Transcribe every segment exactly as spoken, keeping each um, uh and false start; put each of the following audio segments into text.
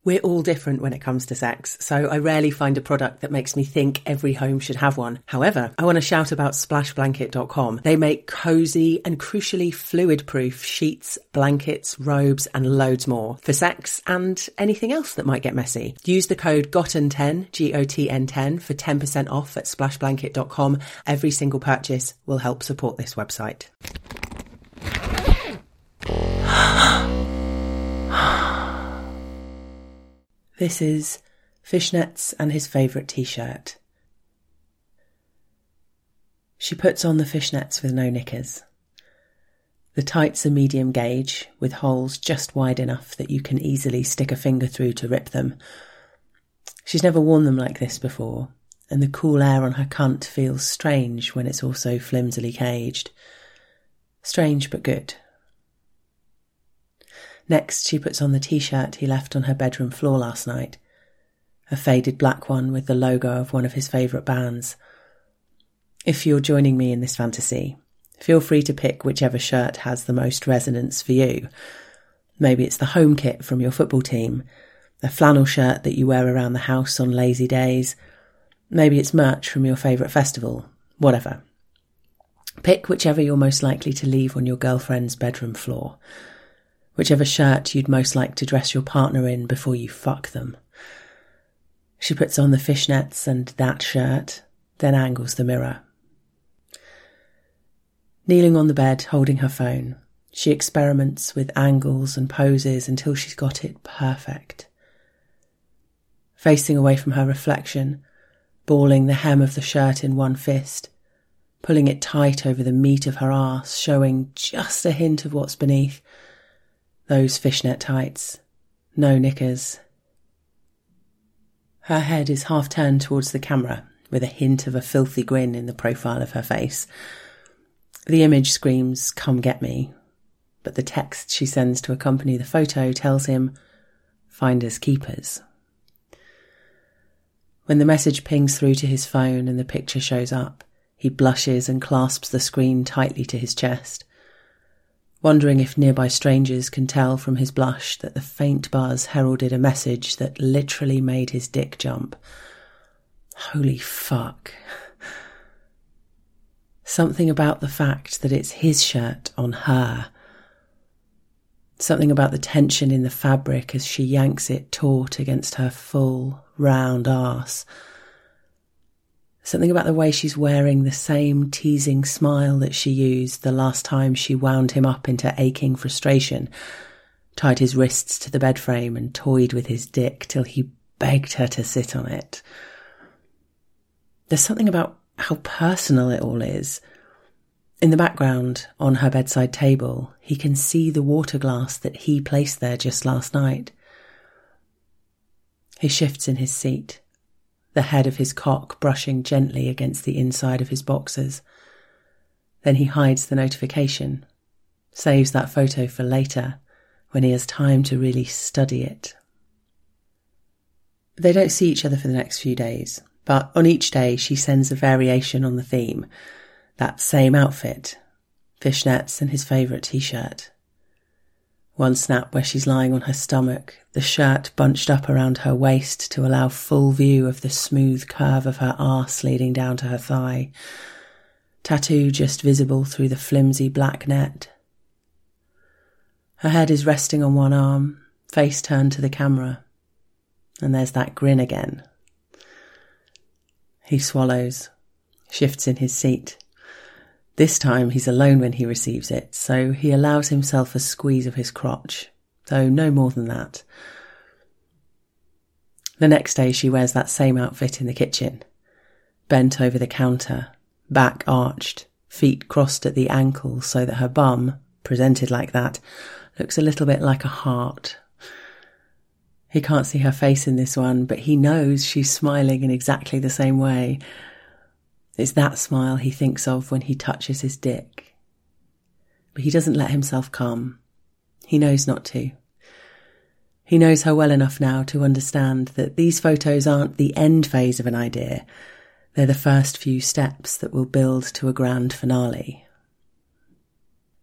We're all different when it comes to sex, so I rarely find a product that makes me think every home should have one. However, I want to shout about splash blanket dot com. They make cosy and crucially fluid-proof sheets, blankets, robes and loads more for sex and anything else that might get messy. Use the code gotten ten, G O T N ten, for ten percent off at splash blanket dot com. Every single purchase will help support this website. This is Fishnets and his favourite t-shirt. She puts on the fishnets with no knickers. The tights are medium gauge, with holes just wide enough that you can easily stick a finger through to rip them. She's never worn them like this before, and the cool air on her cunt feels strange when it's also flimsily caged. Strange but good. Next, she puts on the t-shirt he left on her bedroom floor last night, a faded black one with the logo of one of his favourite bands. If you're joining me in this fantasy, feel free to pick whichever shirt has the most resonance for you. Maybe it's the home kit from your football team, a flannel shirt that you wear around the house on lazy days. Maybe it's merch from your favourite festival, whatever. Pick whichever you're most likely to leave on your girlfriend's bedroom floor. Whichever shirt you'd most like to dress your partner in before you fuck them. She puts on the fishnets and that shirt, then angles the mirror. Kneeling on the bed, holding her phone, she experiments with angles and poses until she's got it perfect. Facing away from her reflection, balling the hem of the shirt in one fist, pulling it tight over the meat of her arse, showing just a hint of what's beneath. Those fishnet tights, no knickers. Her head is half turned towards the camera, with a hint of a filthy grin in the profile of her face. The image screams, "Come get me," but the text she sends to accompany the photo tells him, "Finders keepers." When the message pings through to his phone and the picture shows up, he blushes and clasps the screen tightly to his chest, wondering if nearby strangers can tell from his blush that the faint buzz heralded a message that literally made his dick jump. Holy fuck. Something about the fact that it's his shirt on her. Something about the tension in the fabric as she yanks it taut against her full, round arse. Something about the way she's wearing the same teasing smile that she used the last time she wound him up into aching frustration, tied his wrists to the bed frame and toyed with his dick till he begged her to sit on it. There's something about how personal it all is. In the background, on her bedside table, he can see the water glass that he placed there just last night. He shifts in his seat, the head of his cock brushing gently against the inside of his boxers. Then he hides the notification, saves that photo for later, when he has time to really study it. They don't see each other for the next few days, but on each day she sends a variation on the theme. That same outfit, fishnets and his favourite t-shirt. One snap where she's lying on her stomach, the shirt bunched up around her waist to allow full view of the smooth curve of her arse leading down to her thigh. Tattoo just visible through the flimsy black net. Her head is resting on one arm, face turned to the camera. And there's that grin again. He swallows, shifts in his seat. This time he's alone when he receives it, so he allows himself a squeeze of his crotch, though no more than that. The next day she wears that same outfit in the kitchen, bent over the counter, back arched, feet crossed at the ankle so that her bum, presented like that, looks a little bit like a heart. He can't see her face in this one, but he knows she's smiling in exactly the same way. It's that smile he thinks of when he touches his dick. But he doesn't let himself come. He knows not to. He knows her well enough now to understand that these photos aren't the end phase of an idea. They're the first few steps that will build to a grand finale.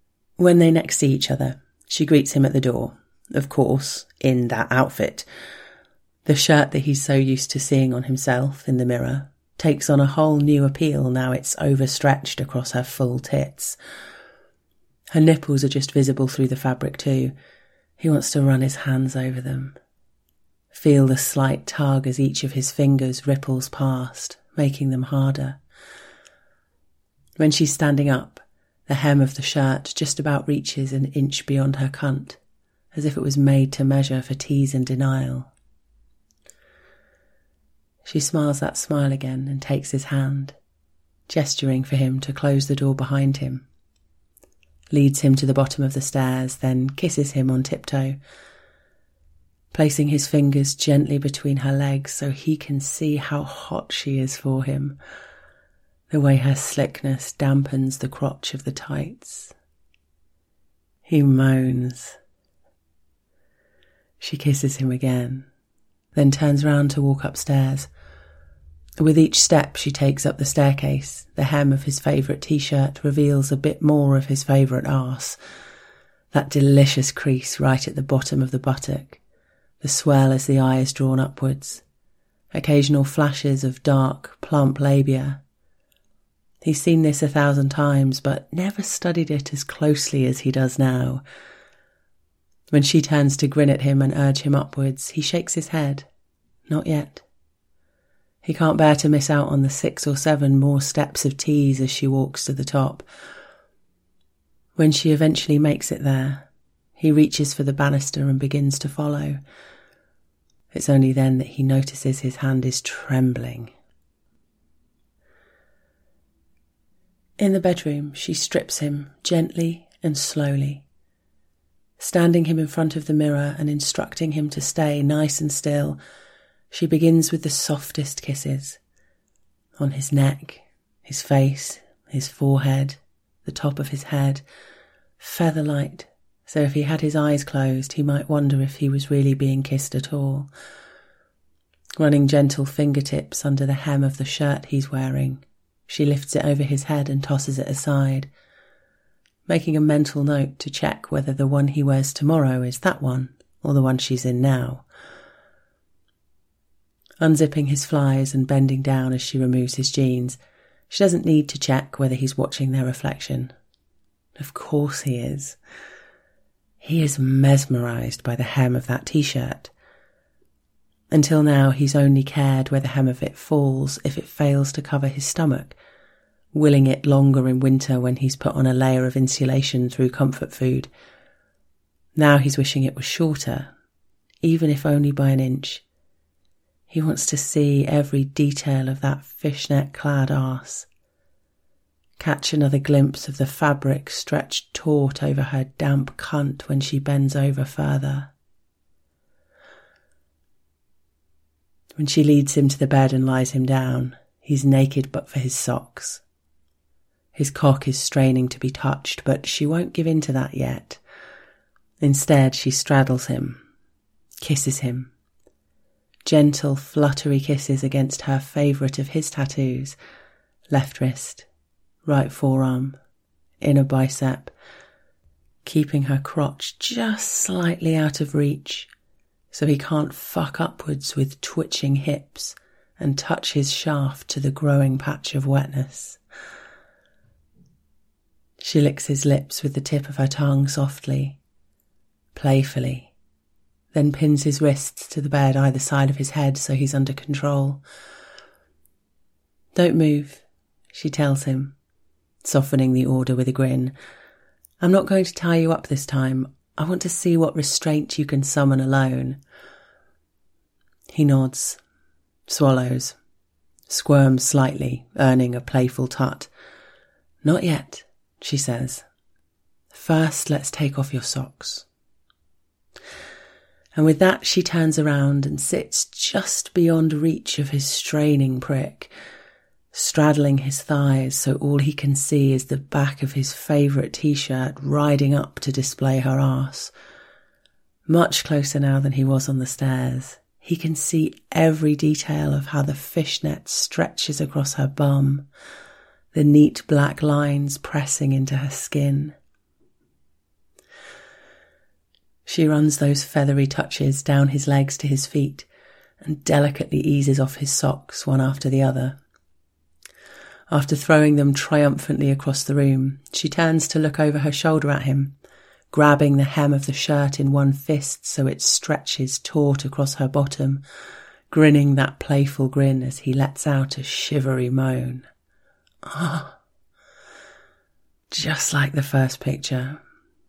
When they next see each other, she greets him at the door, of course, in that outfit, The shirt that he's so used to seeing on himself in the mirror takes on a whole new appeal now it's overstretched across her full tits. Her nipples are just visible through the fabric too. He wants to run his hands over them. Feel the slight tug as each of his fingers ripples past, making them harder. When she's standing up, the hem of the shirt just about reaches an inch beyond her cunt, as if it was made to measure for tease and denial. She smiles that smile again and takes his hand, gesturing for him to close the door behind him. Leads him to the bottom of the stairs, then kisses him on tiptoe, placing his fingers gently between her legs so he can see how hot she is for him, the way her slickness dampens the crotch of the tights. He moans. She kisses him again, then turns round to walk upstairs. With each step she takes up the staircase, the hem of his favourite t-shirt reveals a bit more of his favourite arse, that delicious crease right at the bottom of the buttock, the swell as the eye is drawn upwards, occasional flashes of dark, plump labia. He's seen this a thousand times, but never studied it as closely as he does now. When she turns to grin at him and urge him upwards, he shakes his head. Not yet. He can't bear to miss out on the six or seven more steps of tease as she walks to the top. When she eventually makes it there, he reaches for the banister and begins to follow. It's only then that he notices his hand is trembling. In the bedroom, she strips him gently and slowly, standing him in front of the mirror and instructing him to stay nice and still. She begins with the softest kisses, on his neck, his face, his forehead, the top of his head, feather-light, so if he had his eyes closed he might wonder if he was really being kissed at all. Running gentle fingertips under the hem of the shirt he's wearing, she lifts it over his head and tosses it aside, making a mental note to check whether the one he wears tomorrow is that one or the one she's in now. Unzipping his flies and bending down as she removes his jeans, she doesn't need to check whether he's watching their reflection. Of course he is. He is mesmerised by the hem of that t-shirt. Until now he's only cared where the hem of it falls if it fails to cover his stomach, willing it longer in winter when he's put on a layer of insulation through comfort food. Now he's wishing it was shorter, even if only by an inch. He wants to see every detail of that fishnet-clad arse. Catch another glimpse of the fabric stretched taut over her damp cunt when she bends over further. When she leads him to the bed and lies him down, he's naked but for his socks. His cock is straining to be touched, but she won't give in to that yet. Instead, she straddles him, kisses him. Gentle, fluttery kisses against her favourite of his tattoos, left wrist, right forearm, inner bicep, keeping her crotch just slightly out of reach so he can't fuck upwards with twitching hips and touch his shaft to the growing patch of wetness. She licks his lips with the tip of her tongue softly, playfully, then pins his wrists to the bed either side of his head so he's under control. Don't move, she tells him, softening the order with a grin. I'm not going to tie you up this time. I want to see what restraint you can summon alone. He nods, swallows, squirms slightly, earning a playful tut. Not yet, she says. First, let's take off your socks. And with that she turns around and sits just beyond reach of his straining prick, straddling his thighs so all he can see is the back of his favourite t-shirt riding up to display her arse. Much closer now than he was on the stairs. He can see every detail of how the fishnet stretches across her bum, the neat black lines pressing into her skin. She runs those feathery touches down his legs to his feet, and delicately eases off his socks one after the other. After throwing them triumphantly across the room, she turns to look over her shoulder at him, grabbing the hem of the shirt in one fist so it stretches taut across her bottom, grinning that playful grin as he lets out a shivery moan. Ah, oh, just like the first picture.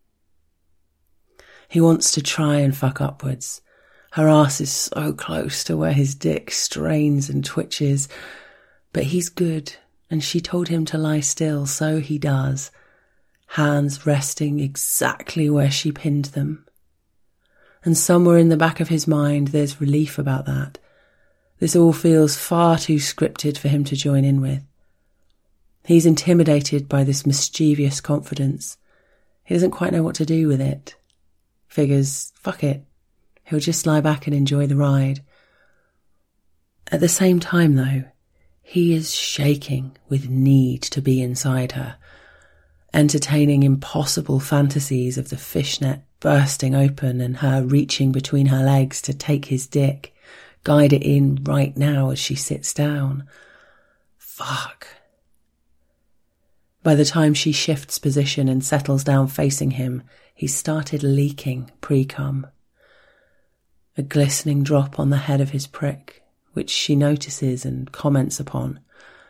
He wants to try and fuck upwards. Her ass is so close to where his dick strains and twitches, but he's good, and she told him to lie still, so he does, hands resting exactly where she pinned them. And somewhere in the back of his mind there's relief about that. This all feels far too scripted for him to join in with. He's intimidated by this mischievous confidence. He doesn't quite know what to do with it. Figures, fuck it. He'll just lie back and enjoy the ride. At the same time, though, he is shaking with need to be inside her, entertaining impossible fantasies of the fishnet bursting open and her reaching between her legs to take his dick, guide it in right now as she sits down. Fuck. By the time she shifts position and settles down facing him, he's started leaking pre-cum. A glistening drop on the head of his prick, which she notices and comments upon.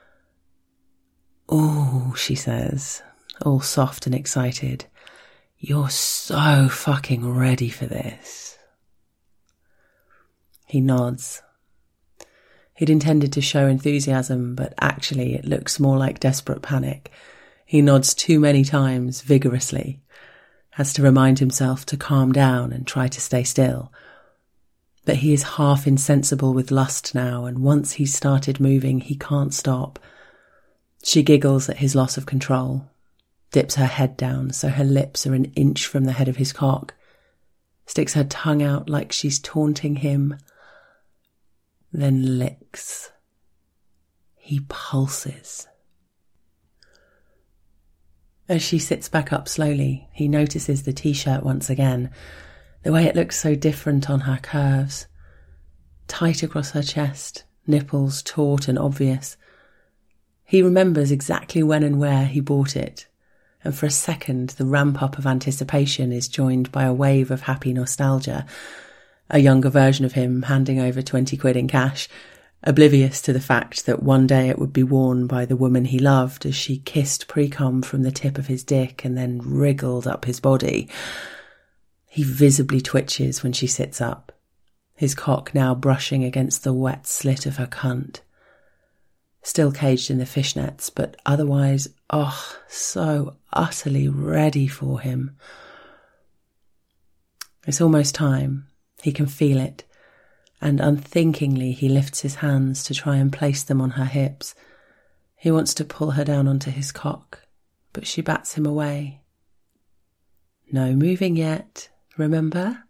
"Ooh," she says, all soft and excited. "You're so fucking ready for this." He nods. He'd intended to show enthusiasm, but actually it looks more like desperate panic. He nods too many times, vigorously, has to remind himself to calm down and try to stay still. But he is half insensible with lust now, and once he's started moving, he can't stop. She giggles at his loss of control, dips her head down so her lips are an inch from the head of his cock, sticks her tongue out like she's taunting him, then licks. He pulses. As she sits back up slowly, he notices the t-shirt once again, the way it looks so different on her curves. Tight across her chest, nipples taut and obvious. He remembers exactly when and where he bought it, and for a second the ramp-up of anticipation is joined by a wave of happy nostalgia, a younger version of him handing over twenty quid in cash, oblivious to the fact that one day it would be worn by the woman he loved as she kissed pre-cum from the tip of his dick and then wriggled up his body. He visibly twitches when she sits up, his cock now brushing against the wet slit of her cunt. Still caged in the fishnets, but otherwise, oh, so utterly ready for him. It's almost time. He can feel it, and unthinkingly he lifts his hands to try and place them on her hips. He wants to pull her down onto his cock, but she bats him away. No moving yet, remember?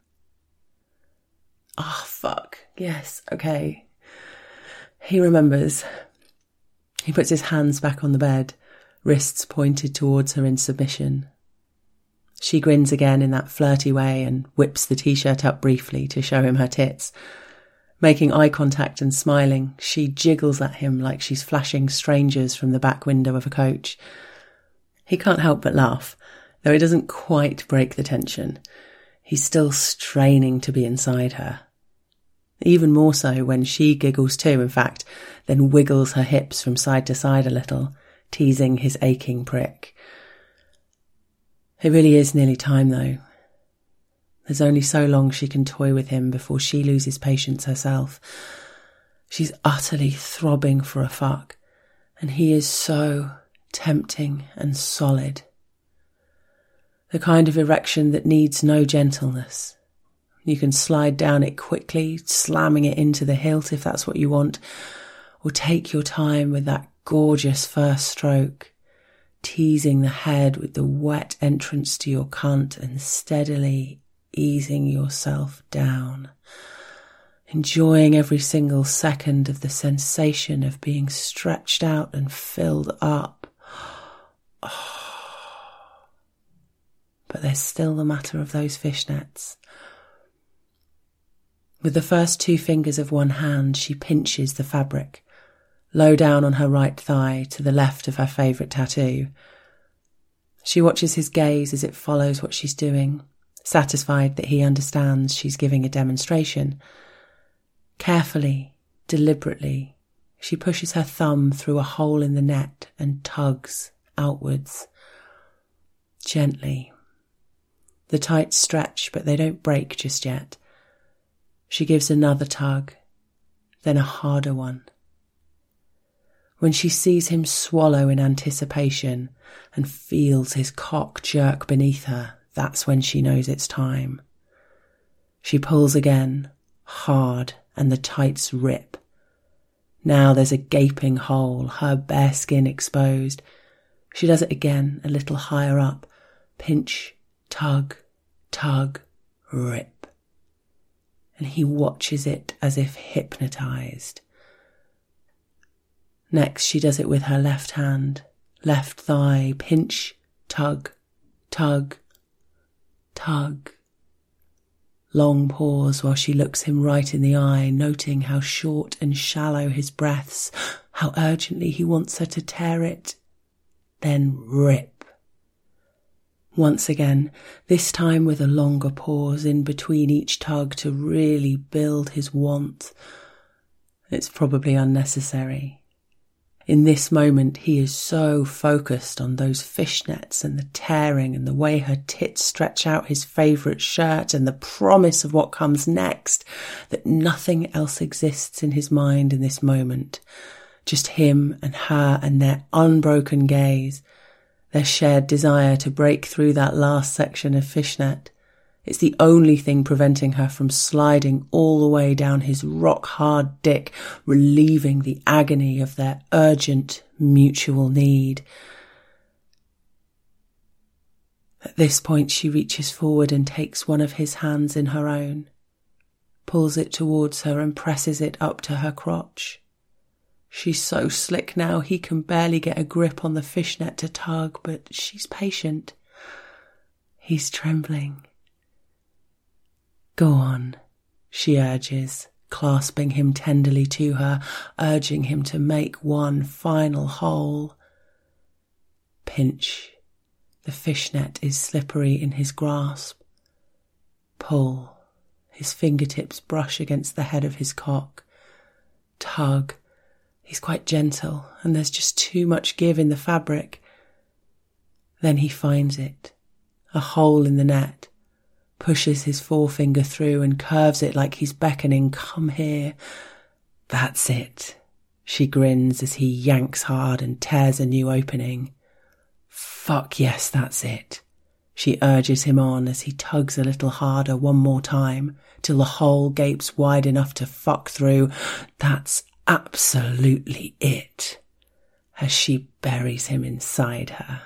Oh, fuck. Yes, okay. He remembers. He puts his hands back on the bed, wrists pointed towards her in submission. She grins again in that flirty way and whips the t-shirt up briefly to show him her tits. Making eye contact and smiling, she jiggles at him like she's flashing strangers from the back window of a coach. He can't help but laugh, though it doesn't quite break the tension. He's still straining to be inside her. Even more so when she giggles too, in fact, then wiggles her hips from side to side a little, teasing his aching prick. It really is nearly time, though. There's only so long she can toy with him before she loses patience herself. She's utterly throbbing for a fuck, and he is so tempting and solid. The kind of erection that needs no gentleness. You can slide down it quickly, slamming it into the hilt if that's what you want, or take your time with that gorgeous first stroke, teasing the head with the wet entrance to your cunt and steadily easing yourself down, enjoying every single second of the sensation of being stretched out and filled up. Oh. But there's still the matter of those fishnets. With the first two fingers of one hand, she pinches the fabric, low down on her right thigh to the left of her favourite tattoo. She watches his gaze as it follows what she's doing, satisfied that he understands she's giving a demonstration. Carefully, deliberately, she pushes her thumb through a hole in the net and tugs outwards. Gently. The tights stretch, but they don't break just yet. She gives another tug, then a harder one. When she sees him swallow in anticipation and feels his cock jerk beneath her, that's when she knows it's time. She pulls again, hard, and the tights rip. Now there's a gaping hole, her bare skin exposed. She does it again, a little higher up. Pinch, tug, tug, rip. And he watches it as if hypnotised. Next, she does it with her left hand, left thigh, pinch, tug, tug, tug. Long pause while she looks him right in the eye, noting how short and shallow his breaths, how urgently he wants her to tear it. Then rip. Once again, this time with a longer pause in between each tug to really build his want. It's probably unnecessary. In this moment, he is so focused on those fishnets and the tearing and the way her tits stretch out his favourite shirt and the promise of what comes next that nothing else exists in his mind in this moment. Just him and her and their unbroken gaze. Their shared desire to break through that last section of fishnet. It's the only thing preventing her from sliding all the way down his rock-hard dick, relieving the agony of their urgent mutual need. At this point, she reaches forward and takes one of his hands in her own, pulls it towards her and presses it up to her crotch. She's so slick now he can barely get a grip on the fishnet to tug, but she's patient. He's trembling. Go on, she urges, clasping him tenderly to her, urging him to make one final hole. Pinch. The fishnet is slippery in his grasp. Pull. His fingertips brush against the head of his cock. Tug. He's quite gentle, and there's just too much give in the fabric. Then he finds it, a hole in the net, pushes his forefinger through and curves it like he's beckoning, come here. That's it. She grins as he yanks hard and tears a new opening. Fuck yes, that's it. She urges him on as he tugs a little harder one more time, till the hole gapes wide enough to fuck through. That's absolutely it, as she buries him inside her.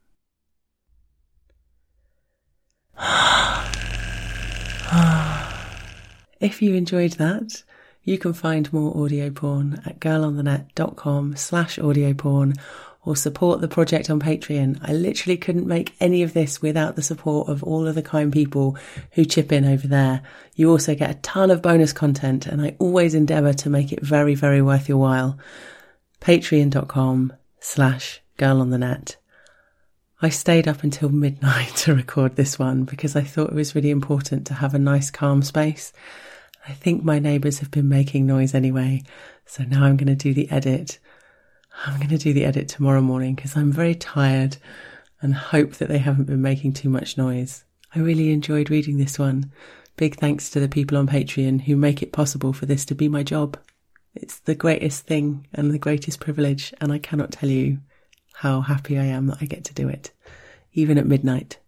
If you enjoyed that, you can find more audio porn at girlonthenet.com slash audio porn or support the project on Patreon. I literally couldn't make any of this without the support of all of the kind people who chip in over there. You also get a ton of bonus content, and I always endeavour to make it very, very worth your while. Patreon.com slash girlonthenet. I stayed up until midnight to record this one because I thought it was really important to have a nice calm space. I think my neighbours have been making noise anyway, so now I'm going to do the edit. I'm going to do the edit tomorrow morning because I'm very tired and hope that they haven't been making too much noise. I really enjoyed reading this one. Big thanks to the people on Patreon who make it possible for this to be my job. It's the greatest thing and the greatest privilege, and I cannot tell you how happy I am that I get to do it, even at midnight.